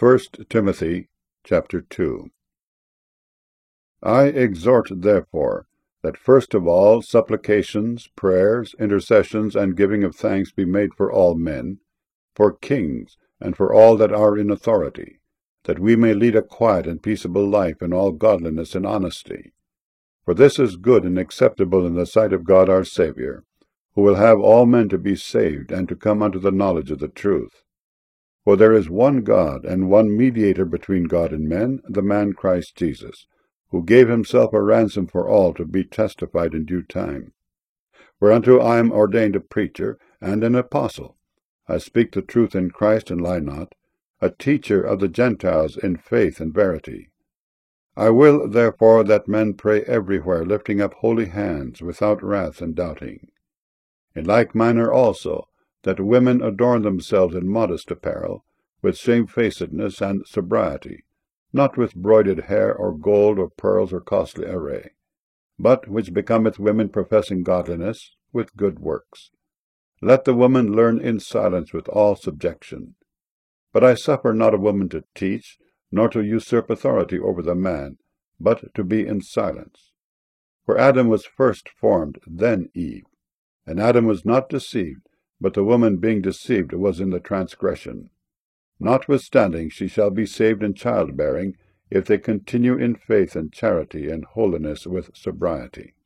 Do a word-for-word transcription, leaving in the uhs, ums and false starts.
First Timothy chapter two. I exhort, therefore, that first of all supplications, prayers, intercessions, and giving of thanks be made for all men, for kings, and for all that are in authority, that we may lead a quiet and peaceable life in all godliness and honesty. For this is good and acceptable in the sight of God our Saviour, who will have all men to be saved and to come unto the knowledge of the truth. For there is one God, and one mediator between God and men, the man Christ Jesus, who gave himself a ransom for all, to be testified in due time. Whereunto I am ordained a preacher and an apostle. I speak the truth in Christ and lie not, a teacher of the Gentiles in faith and verity. I will therefore that men pray everywhere, lifting up holy hands, without wrath and doubting. In like manner also, that women adorn themselves in modest apparel, with shamefacedness and sobriety, not with broided hair, or gold, or pearls, or costly array, but which becometh women professing godliness, with good works. Let the woman learn in silence with all subjection. But I suffer not a woman to teach, nor to usurp authority over the man, but to be in silence. For Adam was first formed, then Eve. And Adam was not deceived, but the woman being deceived was in the transgression. Notwithstanding she shall be saved in childbearing, if they continue in faith and charity and holiness with sobriety.